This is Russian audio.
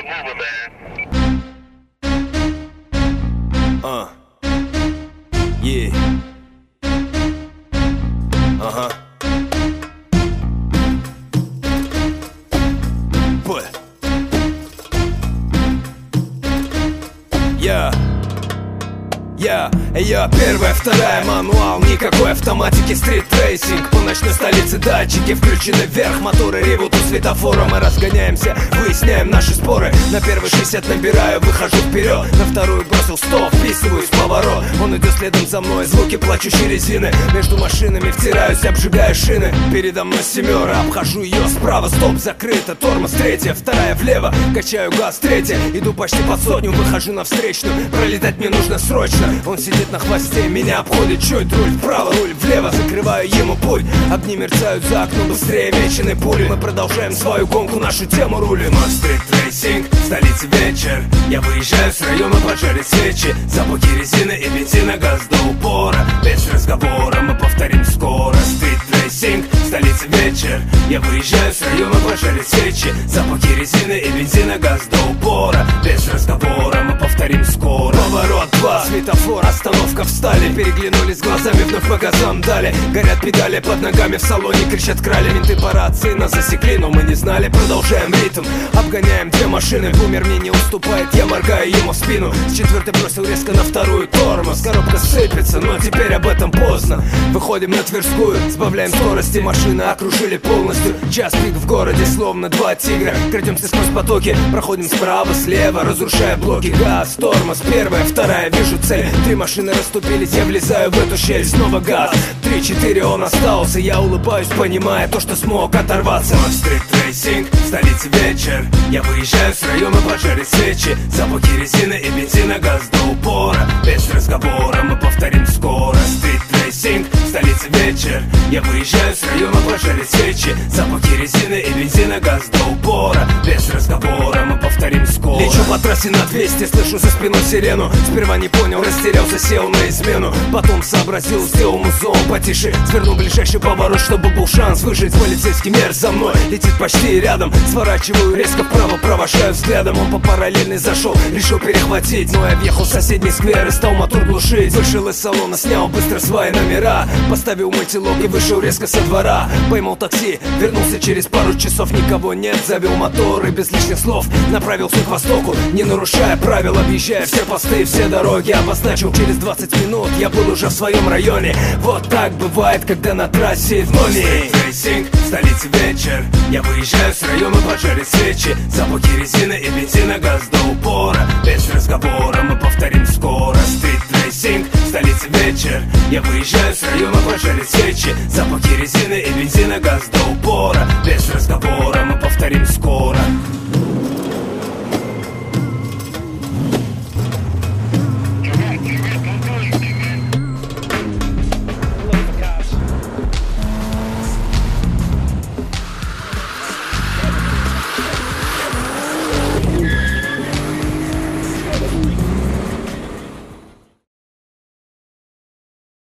Yeah. Ага. Б. Я первая, вторая, мануал, никакой автоматики, стрит-трейсинг. По ночной столице датчики включены вверх, моторы ревут у светофора. Мы разгоняемся, выясняем наши споры. На первый 60 набираю, выхожу вперед. На вторую бросил стоп, вписываюсь в поворот. Он идет следом за мной, звуки плачущей резины. Между машинами втираюсь, обжигаю шины. Передо мной семера, обхожу ее справа. Стоп, закрыто, тормоз третья, вторая влево. Качаю газ, третья, иду почти под сотню. Выхожу на встречную, пролетать мне нужно срочно. Он сидит на хвосте, меня обходит чуть. Руль вправо, руль влево, закрываю ему путь. Огни мерцают за окном, быстрее меченой пули. Мы продолжаем свою гонку, нашу тему рулим. Стрит-трейсинг, в столице вечер. Я выезжаю с района, поджарить свечи. Запахи резины и бензина, газ до упора. Без разговора мы повторим скоро. Стрит-трейсинг, в столице вечер. Я выезжаю с района, поджарить свечи. Запахи резины и бензина, газ до упора. Без разговора мы повторим скоро. Поворот 2, светофор, остановка встали. Переглянулись глазами, вновь по газам дали. Горят педали под ногами, в салоне кричат крали. Менты по рации нас засекли, но мы не знали. Продолжаем ритм, обгоняем две машины. Бумер мне не уступает, я моргаю ему в спину. С четвертой бросил резко на вторую тормоз. Коробка сыпется, но теперь об этом поздно. Выходим на Тверскую, сбавляем скорости. Машины окружили полностью. Час пик в городе, словно два тигра. Крадемся сквозь потоки, проходим справа, слева, разрушая блоки. Газ, тормоз, первая, вторая, вижу цель. Три машины расступились, я влезаю в эту щель. Снова газ, 3-4, он остался. Я улыбаюсь, понимая то, что смог оторваться. Стрит-трейсинг, в столице вечер. Я выезжаю с района, поджарить свечи. Запахи резины и бензина, газ до упора. Без разговора мы повторим скоро. Стрит-трейсинг, в столице вечер. Я выезжаю с района, поджарить свечи. Запахи резины и бензина, газ до упора. Без разговора мы повторим скоро. Лечу по трассе на 200, слышу за спиной сирену. Сперва не понял, растерялся, сел на измену. Потом сообразил, сделал музон потише. Свернул ближайший поворот, чтобы был шанс выжить. Полицейский мер за мной, летит почти рядом. Сворачиваю резко вправо, провожаю взглядом. Он по параллельной зашел, решил перехватить. Но я въехал в соседний сквер и стал мотор глушить. Вышел из салона, снял быстро свои номера. Поставил мультилок и вышел резко со двора. Поймал такси, вернулся через пару часов. Никого нет, завел мотор и без лишних слов направился к востоку, не нарушая правил, объезжая все посты, все дороги. Обозначил через 20 минут, я был уже в своем районе. Вот так бывает, когда на трассе в номере. Стрит-трейсинг, в столице вечер. Я выезжаю с района, поджарить свечи. Запахи резины и бензина, газ до упора. Без разговора мы повторим скоро. Стрит-трейсинг, в столице вечер. Я выезжаю с района, поджарить свечи. Запахи резины и бензина, газ до упора. Без разговора мы повторим скоро.